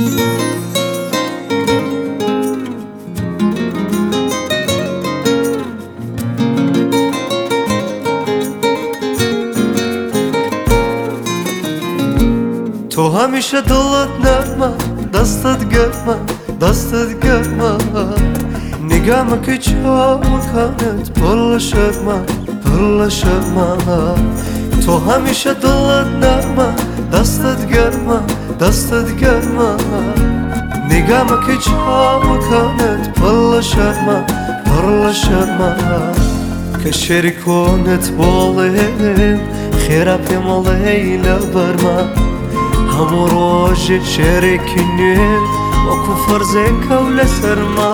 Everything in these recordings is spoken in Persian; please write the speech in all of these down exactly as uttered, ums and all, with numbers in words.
تو همیشه دلت نرمه، دستت گرمه، دستت گرمه. نگم که چا مکانت پل شرمه، پل شرمه. تو همیشه دلت نرمه، دستت گرمه، دستت گرمه. نگم که چا مکانت پل شرمه، پل شرمه. که شریکونت بالیم خیره پیمال هیله برمه. همو روش شریکنیت وکو فرز کول سرما.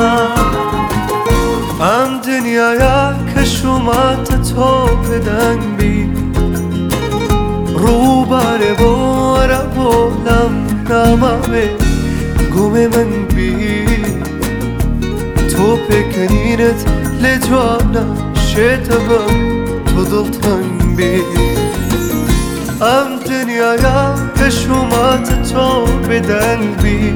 ام دنیایا که شمات تو بدن بی رو باره باره بولم نامه گومه من بی. تو پکنینت لجوانا شتبم تو دلتن بی. ام دنیایا به شمات تو بدن بی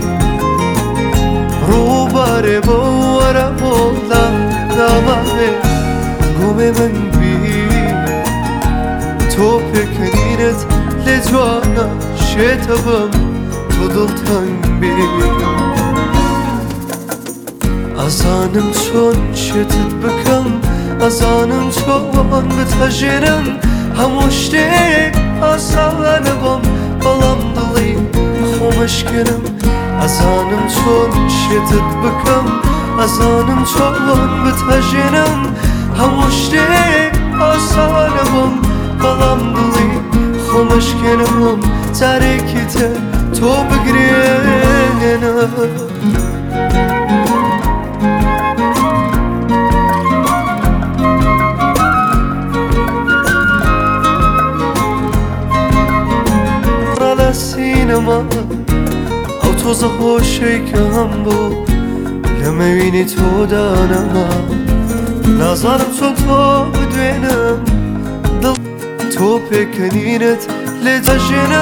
رو باره باره بولم نامه گومه من بی. تو پکنینت لجوانا شتبم تو دلتن بی. ازانم چون شتت بکم، ازانم چون بتجرم. هموشته آسان بام بلام دلی خومشکنم. ازانم چون شتت بکم، ازانم چون بتجرم. هموشته آسان بام بلام دلی خومشکنم. تاریکیت تو بگرینم. سینما او تو زهوشی که هم بود لمبینی تو دانم. نظرم چون تو بدونم دل تو پکنینت لجنم.